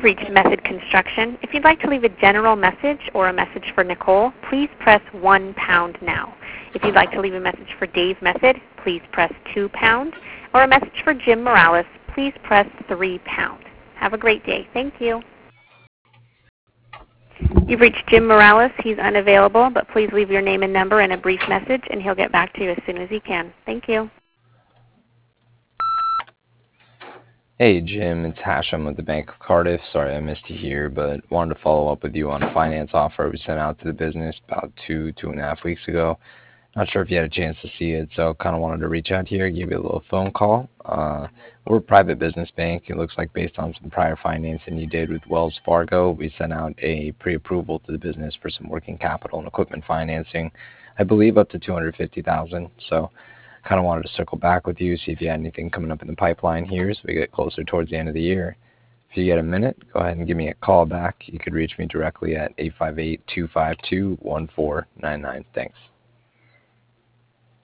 You've reached Method Construction. If you'd like to leave a general message or a message for Nicole, please press 1 pound now. If you'd like to leave a message for Dave Method, please press 2 pound. Or a message for Jim Morales, please press 3 pound. Have a great day. Thank you. You've reached Jim Morales. He's unavailable, but please leave your name and number and a brief message, and he'll get back to you as soon as he can. Thank you. Hey Jim, it's Hashem with the Bank of Cardiff. Sorry I missed you here, but wanted to follow up with you on a finance offer we sent out to the business about 2.5 weeks ago. Not sure if you had a chance to see it, so kind of wanted to reach out here, give you a little phone call. We're a private business bank. It looks like based on some prior financing you did with Wells Fargo, we sent out a pre-approval to the business for some working capital and equipment financing, I believe up to $250,000. So kind of wanted to circle back with you, see if you had anything coming up in the pipeline here as we get closer towards the end of the year. If you get a minute, go ahead and give me a call back. You could reach me directly at 858-252-1499. Thanks.